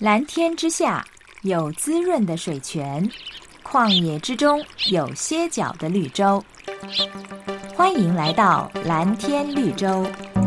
蓝天之下有滋润的水泉，旷野之中有歇脚的绿洲。欢迎来到蓝天绿洲。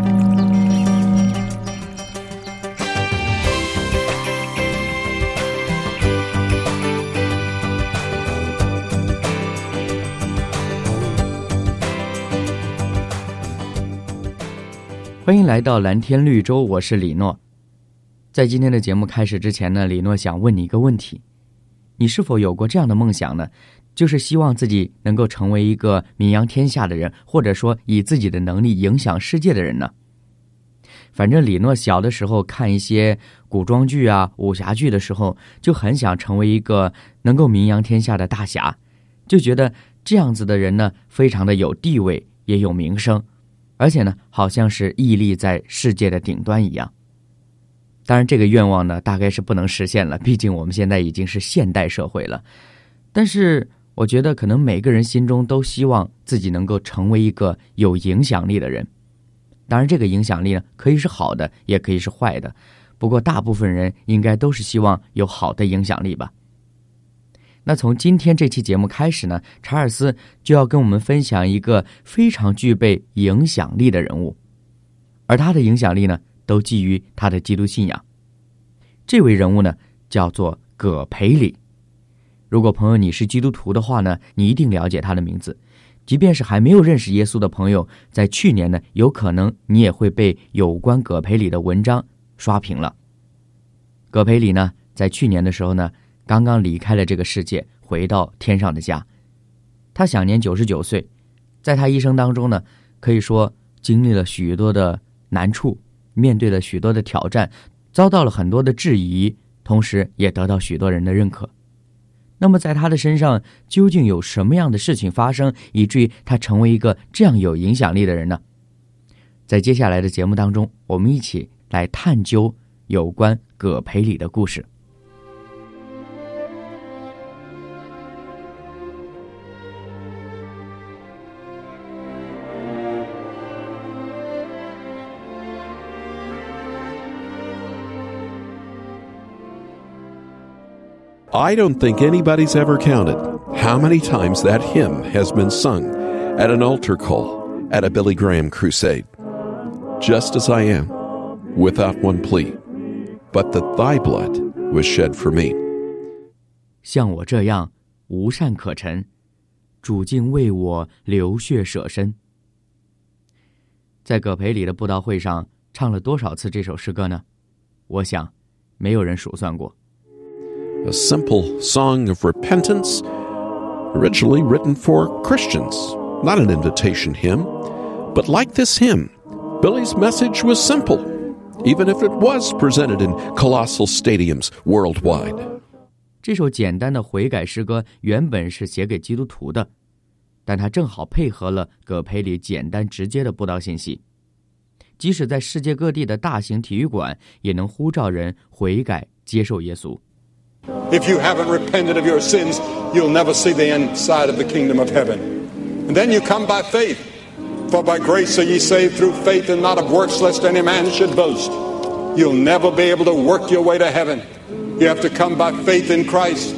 欢迎来到蓝天绿洲，我是李诺。在今天的节目开始之前呢，李诺想问你一个问题：你是否有过这样的梦想呢？就是希望自己能够成为一个名扬天下的人，或者说以自己的能力影响世界的人呢？反正李诺小的时候看一些古装剧啊、武侠剧的时候，就很想成为一个能够名扬天下的大侠，就觉得这样子的人呢，非常的有地位，也有名声，而且呢，好像是屹立在世界的顶端一样。当然这个愿望呢，大概是不能实现了，毕竟我们现在已经是现代社会了。但是我觉得可能每个人心中都希望自己能够成为一个有影响力的人。当然这个影响力呢，可以是好的，也可以是坏的，不过大部分人应该都是希望有好的影响力吧。那从今天这期节目开始呢，查尔斯就要跟我们分享一个非常具备影响力的人物，而他的影响力呢，都基于他的基督信仰。这位人物呢，叫做葛培理。如果朋友你是基督徒的话呢，你一定了解他的名字。即便是还没有认识耶稣的朋友，在去年呢，有可能你也会被有关葛培理的文章刷屏了。葛培理呢，在去年的时候呢，刚刚离开了这个世界，回到天上的家。他享年99岁，在他一生当中呢，可以说经历了许多的难处，面对了许多的挑战，遭到了很多的质疑，同时也得到许多人的认可。那么在他的身上究竟有什么样的事情发生，以至于他成为一个这样有影响力的人呢？在接下来的节目当中，我们一起来探究有关葛培理的故事。 I don't think anybody's ever counted how many times that hymn has been sung at an altar call at a Billy Graham crusade. Just as I am, without one plea, but that thy blood was shed for me. 像我这样无善可陈，主竟为我流血舍身。在葛培理的布道会上唱了多少次这首诗歌呢？我想没有人数算过。 A simple song of repentance, originally written for Christians, not an invitation hymn. But like this hymn, Billy's message was simple, even if it was presented in colossal stadiums worldwide. 这首简单的悔改诗歌原本是写给基督徒的，但它正好配合了葛培理简单直接的布道信息，即使在世界各地的大型体育馆，也能呼召人悔改接受耶稣。 If you haven't repented of your sins, you'll never see the inside of the kingdom of heaven. And then you come by faith. For by grace are ye saved through faith, and not of works, lest any man should boast. You'll never be able to work your way to heaven. You have to come by faith in Christ.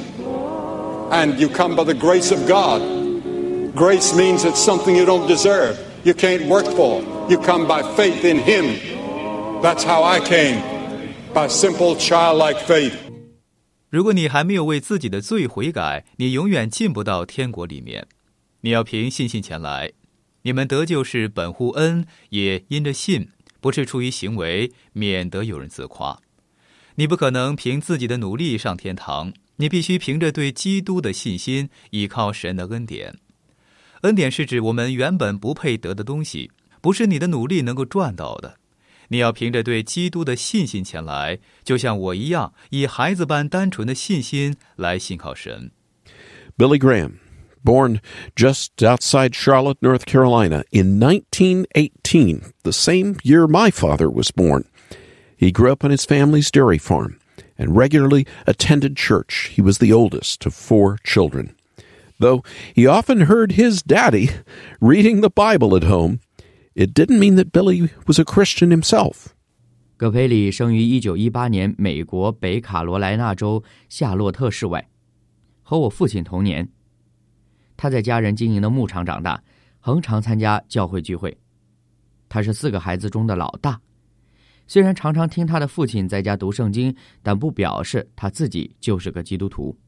And you come by the grace of God. Grace means it's something you don't deserve. You can't work for. You come by faith in Him. That's how I came, by simple childlike faith. 如果你还没有为自己的罪悔改，你永远进不到天国里面。你要凭信心前来。你们得救是本乎恩，也因着信，不是出于行为，免得有人自夸。你不可能凭自己的努力上天堂，你必须凭着对基督的信心，依靠神的恩典。恩典是指我们原本不配得的东西，不是你的努力能够赚到的。你要凭着对基督的信心前来，就像我一样，以孩子般单纯的信心来信靠神。 Billy Graham, born just outside Charlotte, North Carolina in 1918, the same year my father was born. He grew up on his family's dairy farm and regularly attended church. He was the oldest of 4 children. Though he often heard his daddy reading the Bible at home, it didn't mean that Billy was a Christian himself. 葛培理生于1918年美国北卡罗来纳州夏洛特市外，和我父亲同年。他在家人经营的牧场长大，恒常参加教会聚会。他是4个孩子中的老大，虽然常常听他的父亲在家读圣经，但不表示他自己就是个基督徒。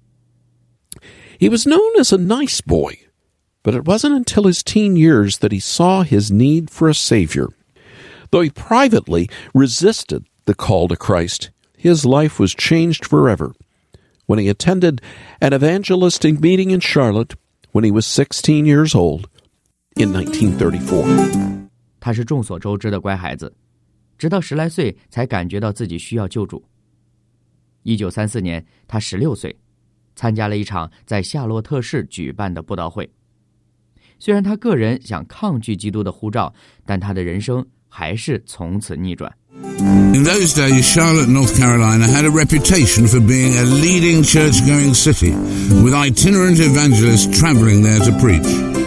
He was known as a nice boy, but it wasn't until his teen years that he saw his need for a Savior. Though he privately resisted the call to Christ, his life was changed forever. When he attended an evangelistic meeting in Charlotte when he was 16 years old in 1934. 他是众所周知的乖孩子，直到10来岁才感觉到自己需要救主。1934年，他16岁，参加了一场在夏洛特市举办的布道会。虽然他个人想抗拒基督的呼召，但他的人生还是从此逆转。 In those days, Charlotte, North Carolina had a reputation for being a leading church-going city, with itinerant evangelists traveling there to preach.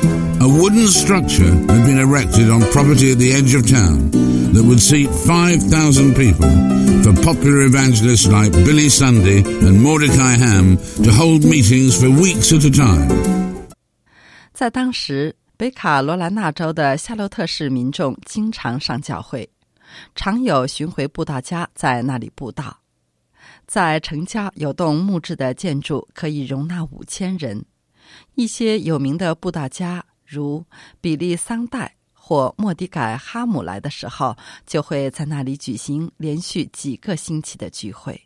A wooden structure had been erected on property at the edge of town that would seat 5,000 people for popular evangelists like Billy Sunday and Mordecai Ham to hold meetings for weeks at a time. 在当时，北卡罗来纳州的夏洛特市民众经常上教会，常有巡回布道家在那里布道。在城郊有栋木质的建筑，可以容纳5000人。一些有名的布道家，如比利桑代或莫迪改哈姆来的时候，就会在那里举行连续几个星期的聚会。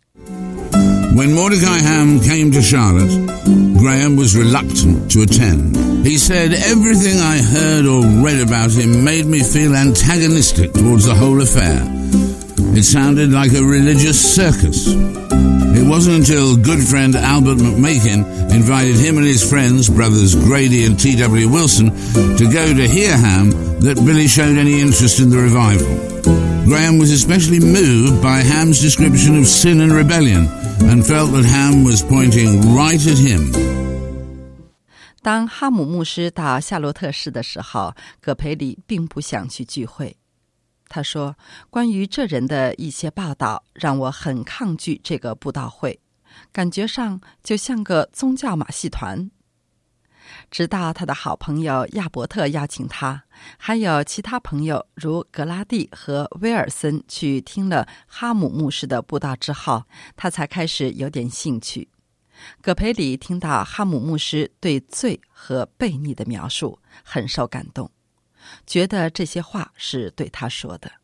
When Mordecai Ham came to Charlotte, Graham was reluctant to attend. He said, "Everything I heard or read about him made me feel antagonistic towards the whole affair. It sounded like a religious circus." It wasn't until good friend Albert McMakin invited him and his friends, brothers Grady and T.W. Wilson, to go to hear Ham that Billy showed any interest in the revival. Graham was especially moved by Ham's description of sin and rebellion and felt that Ham was pointing right at him. 当哈姆牧师到夏洛特市的时候，葛培理并不想去聚会。他说，关于这人的一些报道让我很抗拒这个布道会，感觉上就像个宗教马戏团。直到他的好朋友亚伯特邀请他，还有其他朋友如格拉蒂和威尔森去听了哈姆牧师的布道之后，他才开始有点兴趣。葛培理听到哈姆牧师对罪和悖逆的描述，很受感动，觉得这些话是对他说的。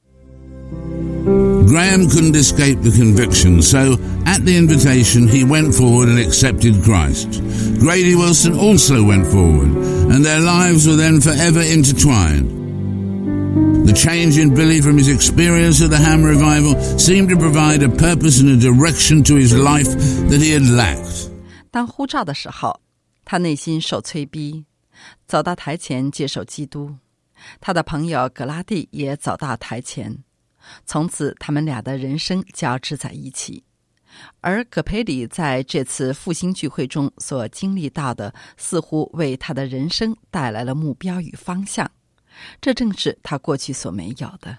Graham couldn't escape the conviction, so at the invitation he went forward and accepted Christ. Grady Wilson also went forward, and their lives were then forever intertwined. The change in Billy from his experience at the Ham revival seemed to provide a purpose and a direction to his life that he had lacked. 当呼召的时候，他内心受催逼，走到台前接受基督。他的朋友格拉蒂也走到台前，从此他们俩的人生交织在一起。而葛培理在这次复兴聚会中所经历到的，似乎为他的人生带来了目标与方向，这正是他过去所没有的。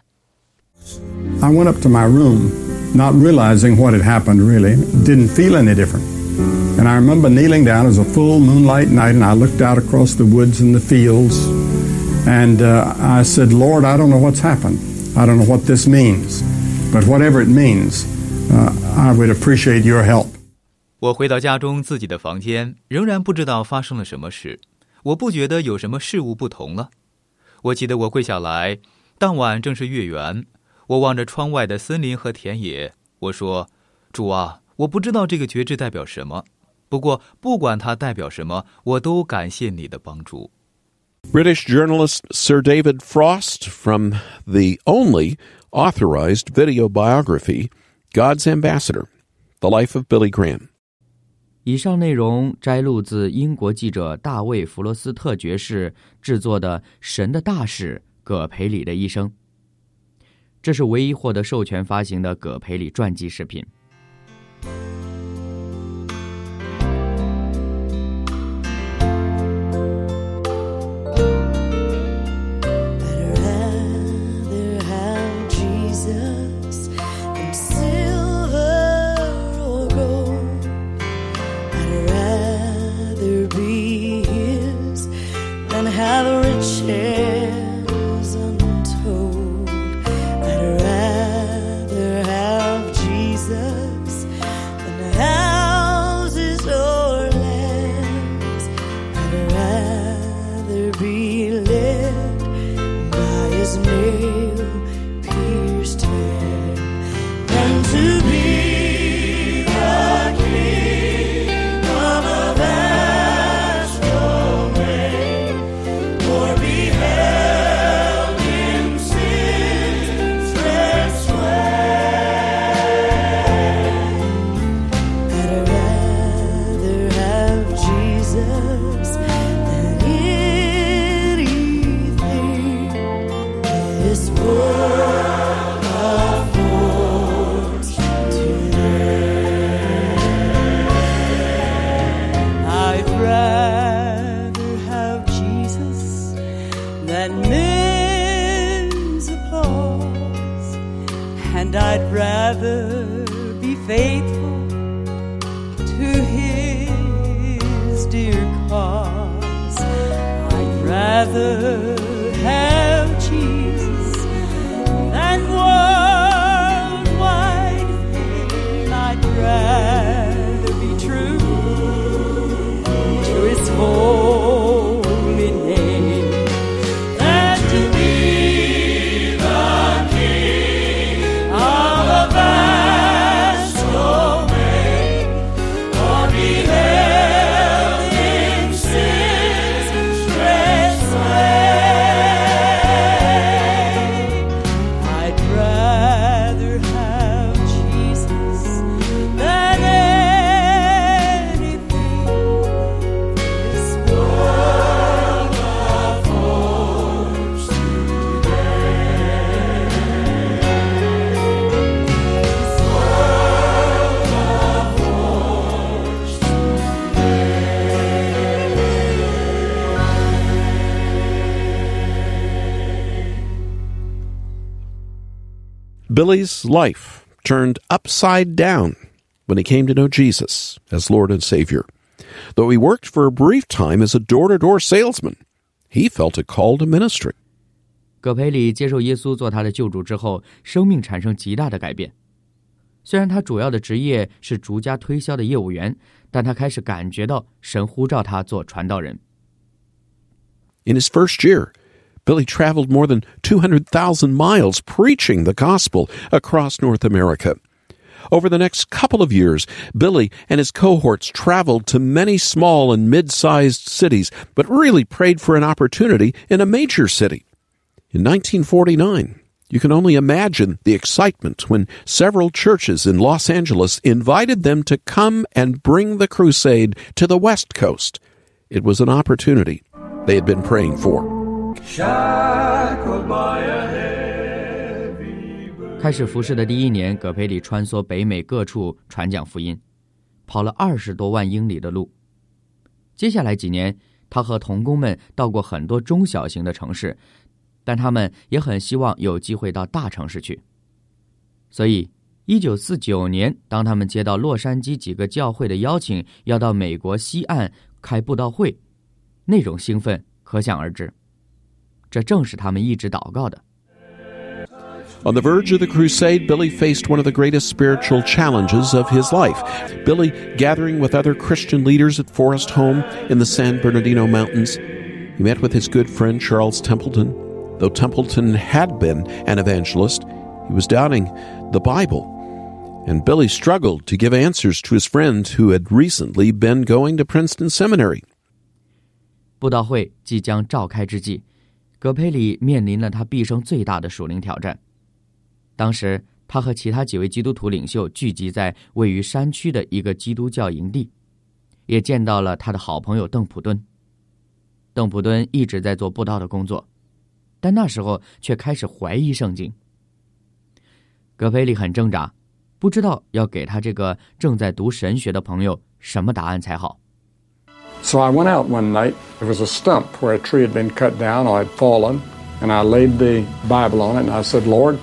I went up to my room, not realizing what had happened really, didn't feel any different. And I remember kneeling down as a full moonlight night, and I looked out across the woods and the fields, and I said, Lord, I don't know what's happened. I don't know what this means, but whatever it means, I would appreciate your help. 我回到家中自己的房间，仍然不知道发生了什么事，我不觉得有什么事物不同了。我记得我跪下来，当晚正是月圆，我望着窗外的森林和田野，我说，主啊，我不知道这个觉知代表什么，不过不管它代表什么，我都感谢你的帮助。 British journalist Sir David Frost from the only authorized video biography, God's Ambassador, The Life of Billy Graham. 以上内容摘录自英国记者大卫·弗罗斯特爵士制作的《神的大使葛培理的一生》，这是唯一获得授权发行的葛培理传记视频。 faithful to his dear cause. I'd rather have Jesus than worldwide fame. I'd rather be true to his holy name than to be the king of a vast domain, or be held in sin's dread sway. I'd rather have Jesus than anything this world affords today. This world affords Billy's life turned upside down when he came to know Jesus as Lord and Savior. Though he worked for a brief time as a door-to-door salesman, he felt a call to ministry. 葛培理接受耶稣做他的救主之后，生命产生极大的改变。虽然他主要的职业是逐家推销的业务员，但他开始感觉到神呼召他做传道人。 In his first year, Billy traveled more than 200,000 miles preaching the gospel across North America. Over the next couple of years, Billy and his cohorts traveled to many small and mid-sized cities, but really prayed for an opportunity in a major city. In 1949, you can only imagine the excitement when several churches in Los Angeles invited them to come and bring the crusade to the West Coast. It was an opportunity they had been praying for. 开始服侍的第一年，葛培理穿梭北美各处传讲福音，跑了20多万英里的路。接下来几年，他和同工们到过很多中小型的城市，但他们也很希望有机会到大城市去。所以1949年，当他们接到洛杉矶几个教会的邀请，要到美国西岸开布道会，那种兴奋可想而知。这正是他们一直祷告的。 On the verge of the crusade, Billy faced one of the greatest spiritual challenges of his life. Billy, gathering with other Christian leaders at Forest Home in the San Bernardino Mountains, he met with his good friend Charles Templeton. Though Templeton had been an evangelist, he was doubting the Bible. And Billy struggled to give answers to his friend who had recently been going to Princeton Seminary. 布道会即将召开之际，葛培理面临了他毕生最大的属灵挑战。当时他和其他几位基督徒领袖聚集在位于山区的一个基督教营地，也见到了他的好朋友邓普敦。邓普敦一直在做布道的工作，但那时候却开始怀疑圣经。葛培理很挣扎，不知道要给他这个正在读神学的朋友什么答案才好。 So I went out one night. There was a stump where a tree had been cut down or had fallen, and I laid the Bible on it, and I said, Lord,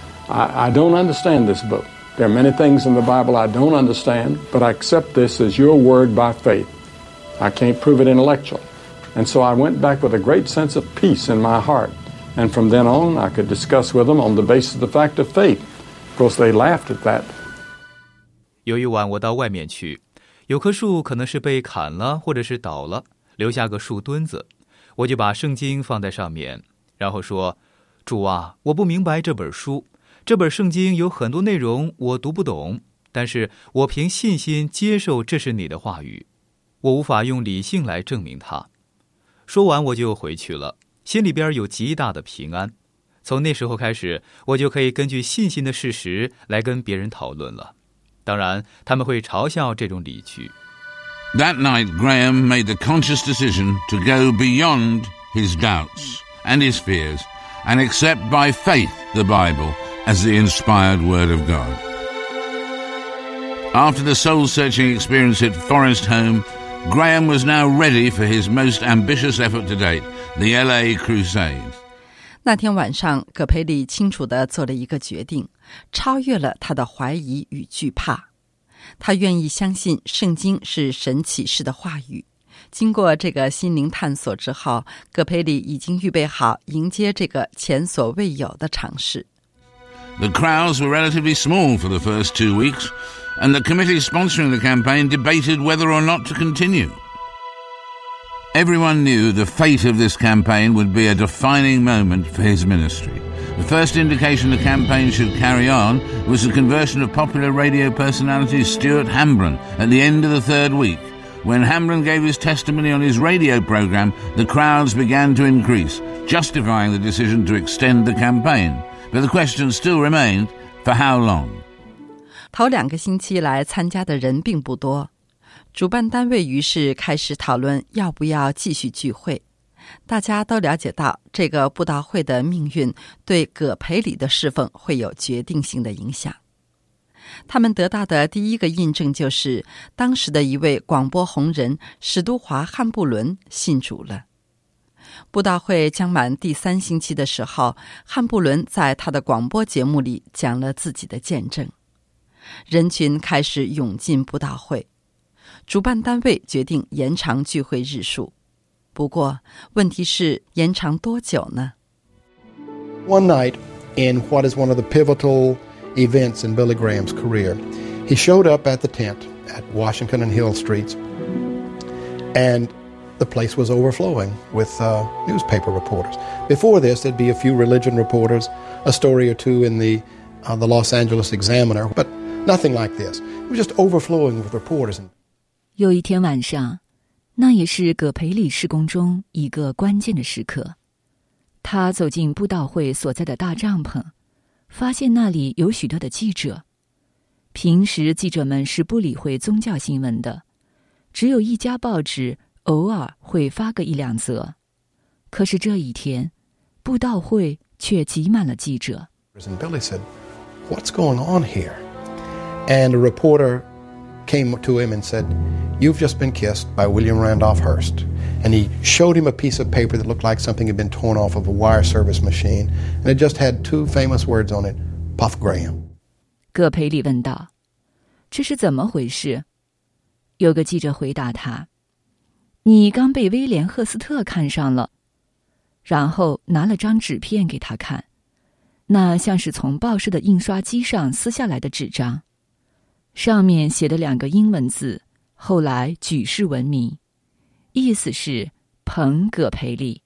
I don't understand this book. There are many things in the Bible I don't understand, but I accept this as your word by faith. I can't prove it intellectually. And so I went back with a great sense of peace in my heart. And from then on, I could discuss with them on the basis of the fact of faith. Of course, they laughed at that. 有一晚我到外面去，有棵树可能是被砍了或者是倒了，留下个树墩子，我就把圣经放在上面，然后说，主啊，我不明白这本书，这本圣经有很多内容我读不懂，但是我凭信心接受这是你的话语，我无法用理性来证明它。说完我就回去了，心里边有极大的平安。从那时候开始，我就可以根据信心的事实来跟别人讨论了。当然，他们会嘲笑这种理据。 That night, Graham made the conscious decision to go beyond his doubts and his fears and accept by faith the Bible as the inspired Word of God. After the soul-searching experience at Forest Home, Graham was now ready for his most ambitious effort to date, the LA Crusade. 那天晚上，葛培理清楚地做了一个决定，超越了他的怀疑与惧怕。 他愿意相信圣经是神启示的话语。经过这个心灵探索之后，葛培理已经预备好迎接这个前所未有的尝试。 The crowds were relatively small for the first 2 weeks, and the committee sponsoring the campaign debated whether or not to continue. Everyone knew the fate of this campaign would be a defining moment for his ministry. The first indication the campaign should carry on was the conversion of popular radio personality Stuart Hambron at the end of the 3rd week. When Hambron gave his testimony on his radio program, the crowds began to increase, justifying the decision to extend the campaign. But the question still remained, for how long? 头2个星期来参加的人并不多，主办单位于是开始讨论要不要继续聚会。大家都了解到这个布道会的命运对葛培理的侍奉会有决定性的影响。他们得到的第一个印证就是当时的一位广播红人史都华·汉布伦信主了。布道会将满第3星期的时候，汉布伦在他的广播节目里讲了自己的见证，人群开始涌进布道会。主办单位决定延长聚会日数，不过问题是延长多久呢？ One night, in what is one of the pivotal events in Billy Graham's career, he showed up at the tent at Washington and Hill Streets, and the place was overflowing with newspaper reporters. Before this, there'd be a few religion reporters, a story or two in the Los Angeles Examiner, but nothing like this. It was just overflowing with reporters. 有一天晚上，那也是葛培理事工中一个关键的时刻。他走进布道会所在的大帐篷，发现那里有许多的记者。平时记者们是不理会宗教新闻的，只有一家报纸偶尔会发个1-2则。可是这一天，布道会却挤满了记者。 And Billy said, "What's going on here?" And a reporter came to him and said, "You've just been kissed by William Randolph Hearst." And he showed him a piece of paper that looked like something had been torn off of a wire service machine, and it just had 2 famous words on it, Puff Graham. 葛培理问道：“这是怎么回事？”有个记者回答他：“你刚被威廉·赫斯特看上了。”然后拿了张纸片给他看，那像是从报社的印刷机上撕下来的纸张，上面写的2个英文字，后来举世闻名，意思是捧葛培理。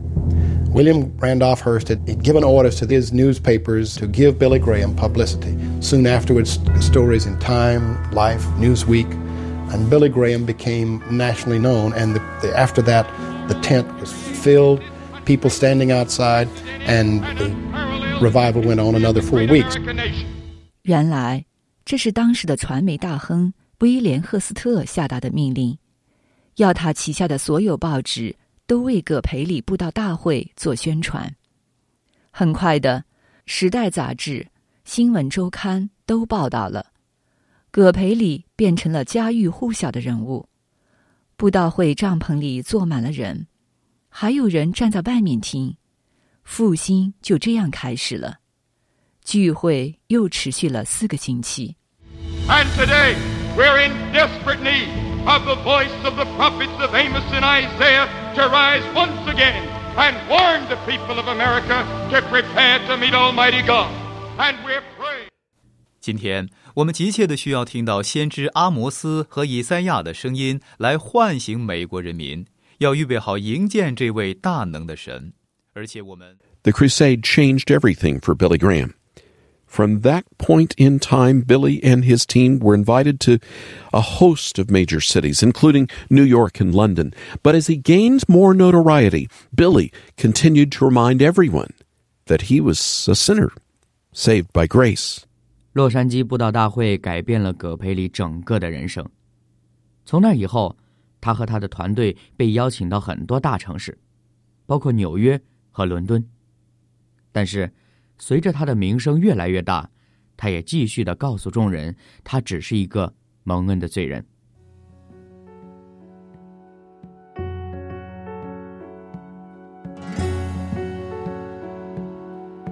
William Randolph Hearst had given orders to his newspapers to give Billy Graham publicity. Soon afterwards, stories in Time, Life, Newsweek, and Billy Graham became nationally known. And after that, the tent was filled, people standing outside, and the revival went on another 4 weeks. 原来这是当时的传媒大亨威廉·赫斯特下达的命令，要他旗下的所有报纸都为葛培理布道大会做宣传。很快的，《时代》杂志、《新闻周刊》都报道了，葛培理变成了家喻户晓的人物。布道会帐篷里坐满了人，还有人站在外面听。复兴就这样开始了。聚会又持续了4个星期。 And today, we're in desperate need of the voice of the prophets of Amos and Isaiah to rise once again and warn the people of America to prepare to meet Almighty God. And we're praying. 今天我们急切地需要听到先知阿摩斯和以赛亚的声音，来唤醒美国人民，要预备好迎接这位大能的神。而且我们 The crusade changed everything for Billy Graham. From that point in time, Billy and his team were invited to a host of major cities, including New York and London. But as he gained more notoriety, Billy continued to remind everyone that he was a sinner, saved by grace. 洛杉矶布道大会改变了葛培理整个的人生。从那以后，他和他的团队被邀请到很多大城市，包括纽约和伦敦。但是随着他的名声越来越大，他也继续地告诉众人，他只是一个蒙恩的罪人。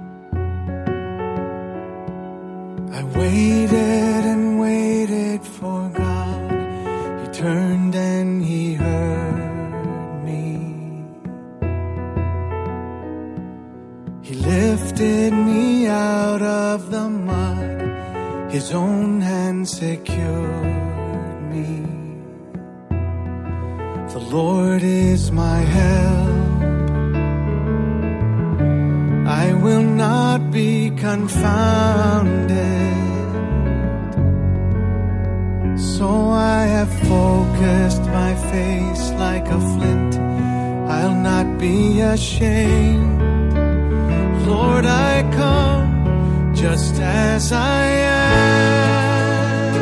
I waited and waited for secured me. The Lord is my help. I will not be confounded. So I have focused my face like a flint. I'll not be ashamed. Lord, I come just as I am,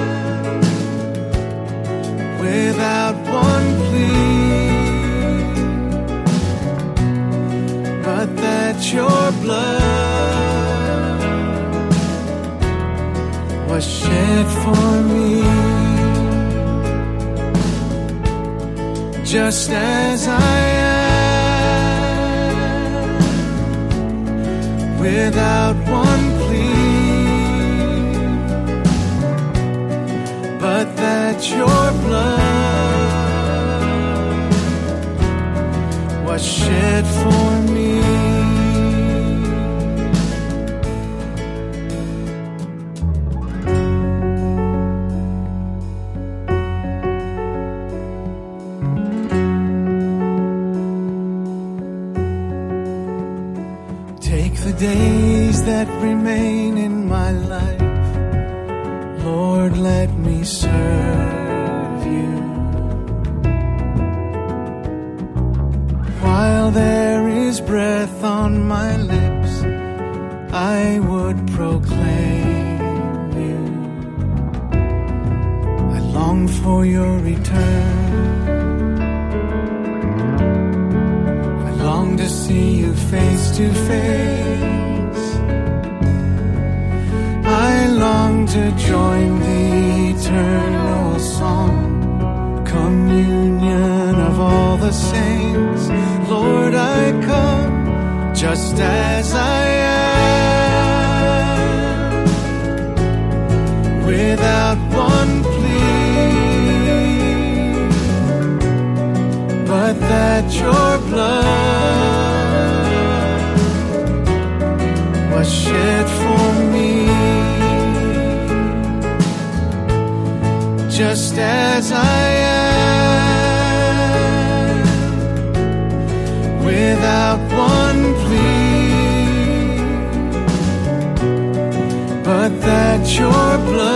without one plea, but that your blood was shed for me. Just as I am, without one plea, but that your blood was shed for me. Days that remain in my life, Lord, let me serve you. While there is breath on my lips, I would proclaim you. I long for your return. I long to see you face to face. I long to join the eternal song, communion of all the saints. Lord, I come just as I am, without one plea, but that your blood was shed for me. Just as I am, without one plea, but that your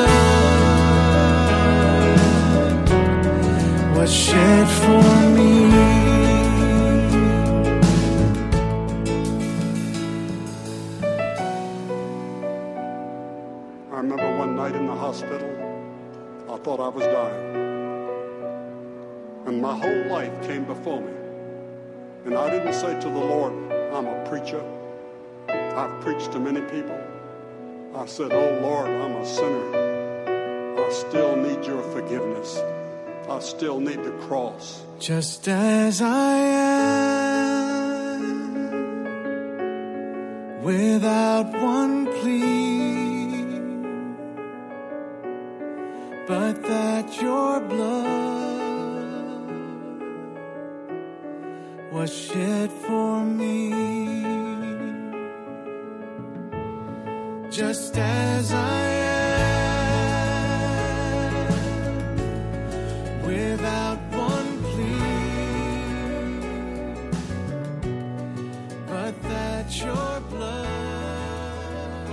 blood was shed for me. I remember one night in the hospital, I thought I was dying. And my whole life came before me. And I didn't say to the Lord, I'm a preacher. I've preached to many people. I said, oh Lord, I'm a sinner. I still need your forgiveness. I still need the cross. Just as I am, without one plea, but that your blood was shed for me. Just as I am, without one plea, but that your blood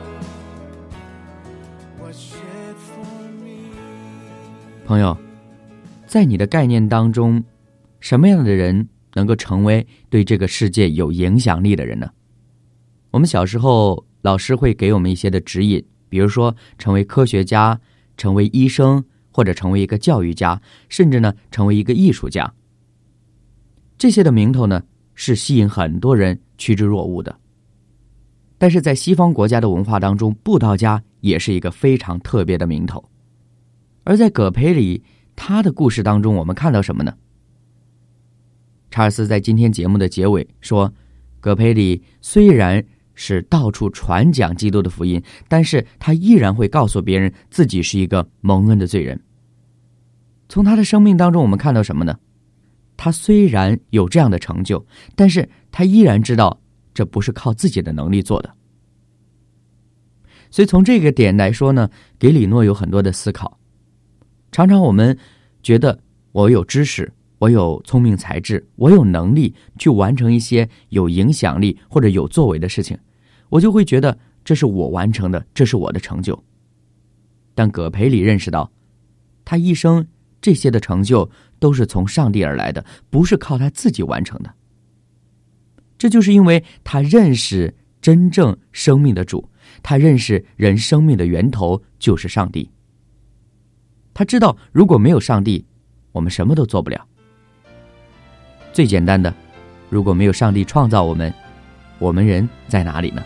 was shed for me. 朋友，在你的概念当中，什么样的人能够成为对这个世界有影响力的人呢？我们小时候老师会给我们一些的指引，比如说成为科学家，成为医生，或者成为一个教育家，甚至呢成为一个艺术家。这些的名头呢是吸引很多人趋之若鹜的。但是在西方国家的文化当中，布道家也是一个非常特别的名头。而在葛培里他的故事当中，我们看到什么呢？查尔斯在今天节目的结尾说，葛培里虽然是到处传讲基督的福音，但是他依然会告诉别人自己是一个蒙恩的罪人。从他的生命当中我们看到什么呢？他虽然有这样的成就，但是他依然知道这不是靠自己的能力做的。所以从这个点来说呢，给李诺有很多的思考。 常常我们觉得我有知识，我有聪明才智，我有能力去完成一些有影响力或者有作为的事情，我就会觉得这是我完成的，这是我的成就。但葛培理认识到，他一生这些的成就都是从上帝而来的，不是靠他自己完成的。这就是因为他认识真正生命的主，他认识人生命的源头就是上帝。他知道如果没有上帝，我们什么都做不了。最简单的，如果没有上帝创造我们，我们人在哪里呢？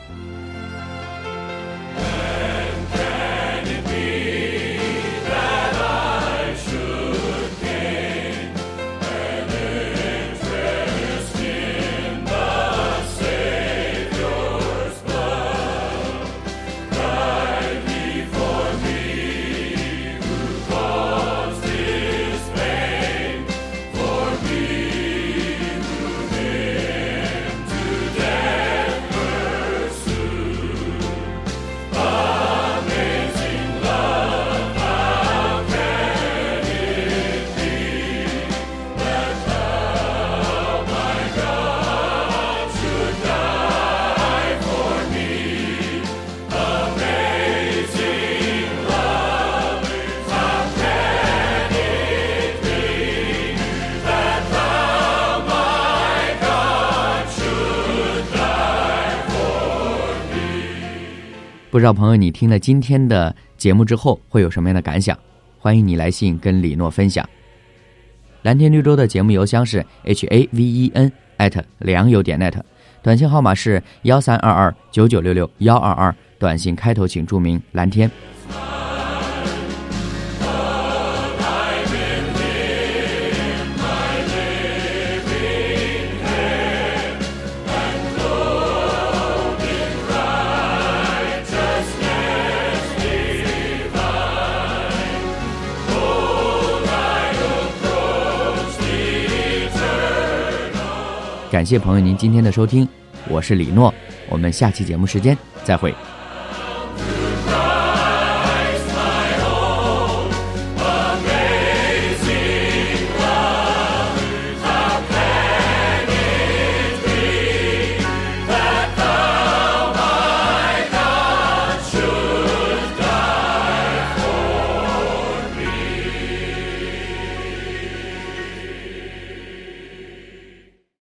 不知道朋友你听了今天的节目之后会有什么样的感想？欢迎你来信跟李诺分享。蓝天绿洲的节目邮箱是 haven@良友.net， 短信号码是13229966，122，短信开头请注明蓝天。感谢朋友您今天的收听，我是李诺，我们下期节目时间再会。